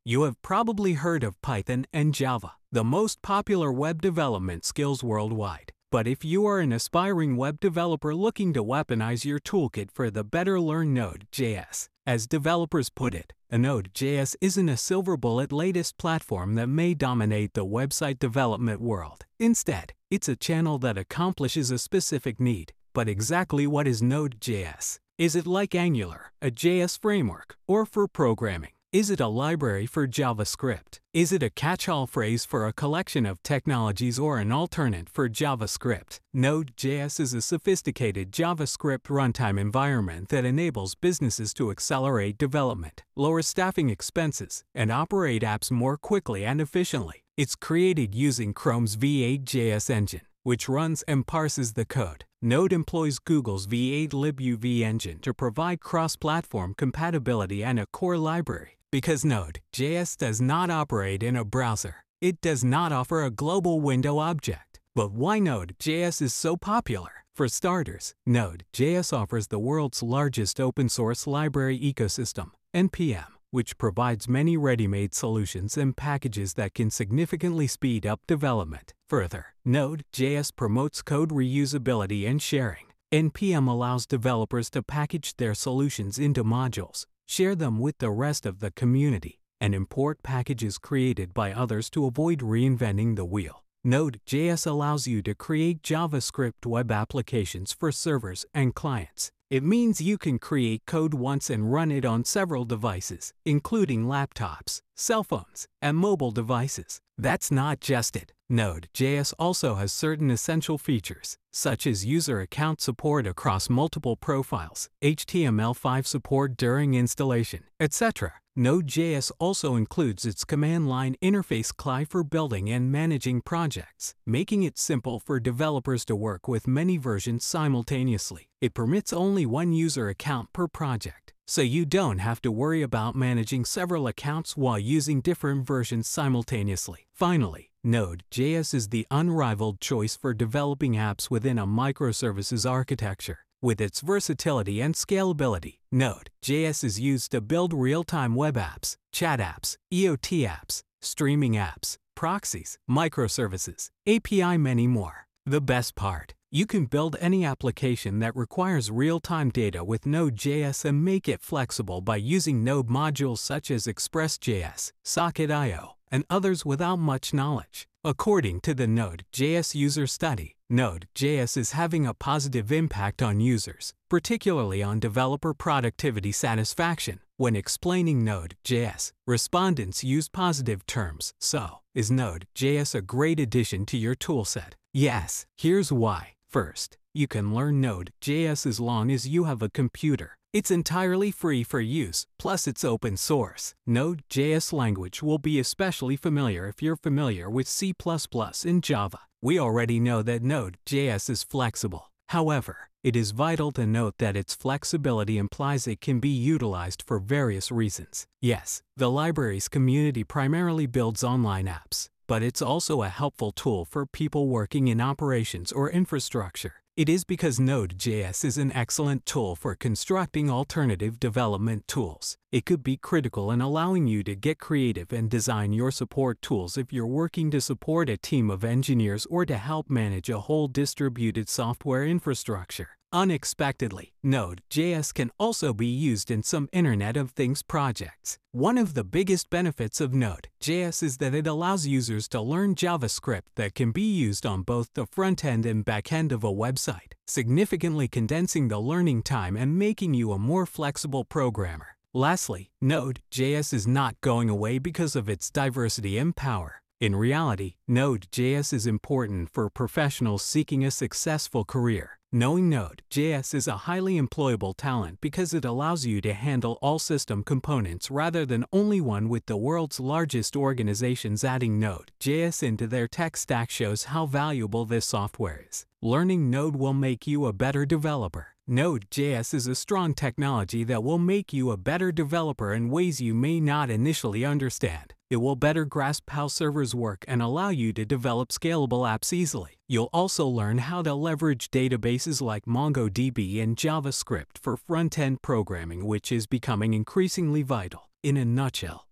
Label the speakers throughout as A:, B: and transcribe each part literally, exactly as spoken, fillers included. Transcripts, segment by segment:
A: You have probably heard of Python and Java, the most popular web development skills worldwide. But if you are an aspiring web developer looking to weaponize your toolkit for the better, learn Node.js. As developers put it, a Node.js isn't a silver bullet latest platform that may dominate the website development world. Instead, it's a channel that accomplishes a specific need. But exactly what is Node.js? Is it like Angular, a J S framework, or for programming? Is it a library for JavaScript? Is it a catch-all phrase for a collection of technologies or an alternate for JavaScript? Node.js is a sophisticated JavaScript runtime environment that enables businesses to accelerate development, lower staffing expenses, and operate apps more quickly and efficiently. It's created using Chrome's V eight J S engine, which runs and parses the code. Node employs Google's V eight libuv engine to provide cross-platform compatibility and a core library. Because Node.js does not operate in a browser, it does not offer a global window object. But why Node.js is so popular? For starters, Node.js offers the world's largest open-source library ecosystem, N P M, which provides many ready-made solutions and packages that can significantly speed up development. Further, Node.js promotes code reusability and sharing. N P M allows developers to package their solutions into modules, share them with the rest of the community, and import packages created by others to avoid reinventing the wheel. Node.js allows you to create JavaScript web applications for servers and clients. It means you can create code once and run it on several devices, including laptops, cell phones, and mobile devices. That's not just it. Node.js also has certain essential features, such as user account support across multiple profiles, H T M L five support during installation, et cetera. Node.js also includes its command line interface C L I for building and managing projects, making it simple for developers to work with many versions simultaneously. It permits only one user account per project, so you don't have to worry about managing several accounts while using different versions simultaneously. Finally, Node.js is the unrivaled choice for developing apps within a microservices architecture. With its versatility and scalability, Node.js is used to build real-time web apps, chat apps, E O T apps, streaming apps, proxies, microservices, A P I, many more. The best part, you can build any application that requires real-time data with Node.js and make it flexible by using Node modules such as Express.js, Socket dot I O, and others without much knowledge. According to the Node.js user study, Node.js is having a positive impact on users, particularly on developer productivity satisfaction. When explaining Node.js, respondents use positive terms. So, is Node.js a great addition to your toolset? Yes, here's why. First, you can learn Node.js as long as you have a computer. It's entirely free for use, plus it's open source. Node.js language will be especially familiar if you're familiar with C plus plus and Java. We already know that Node.js is flexible. However, it is vital to note that its flexibility implies it can be utilized for various reasons. Yes, the library's community primarily builds online apps, but it's also a helpful tool for people working in operations or infrastructure. It is because Node.js is an excellent tool for constructing alternative development tools. It could be critical in allowing you to get creative and design your support tools if you're working to support a team of engineers or to help manage a whole distributed software infrastructure. Unexpectedly, Node.js can also be used in some Internet of Things projects. One of the biggest benefits of Node.js is that it allows users to learn JavaScript that can be used on both the front end and back end of a website, significantly condensing the learning time and making you a more flexible programmer. Lastly, Node.js is not going away because of its diversity and power. In reality, Node.js is important for professionals seeking a successful career. Knowing Node.js is a highly employable talent because it allows you to handle all system components rather than only one, with the world's largest organizations adding Node.js into their tech stack shows how valuable this software is. Learning Node will make you a better developer. Node.js is a strong technology that will make you a better developer in ways you may not initially understand. It will better grasp how servers work and allow you to develop scalable apps easily. You'll also learn how to leverage databases like MongoDB and JavaScript for front-end programming, which is becoming increasingly vital. In a nutshell,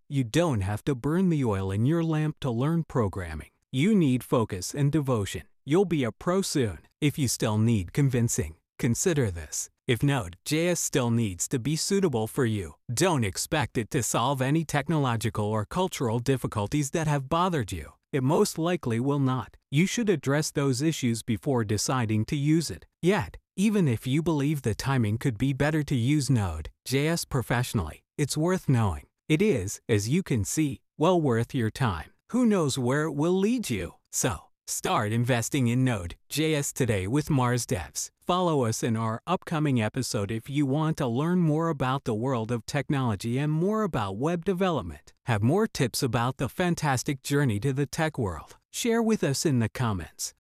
A: You don't have to burn the oil in your lamp to learn programming. You need focus and devotion. You'll be a pro soon. If you still need convincing, consider this. If Node.js still needs to be suitable for you, don't expect it to solve any technological or cultural difficulties that have bothered you. It most likely will not. You should address those issues before deciding to use it. Yet, even if you believe the timing could be better to use Node.js professionally, it's worth knowing. It is, as you can see, well worth your time. Who knows where it will lead you? So, start investing in Node.js today with Mars Devs. Follow us in our upcoming episode if you want to learn more about the world of technology and more about web development. Have more tips about the fantastic journey to the tech world? Share with us in the comments.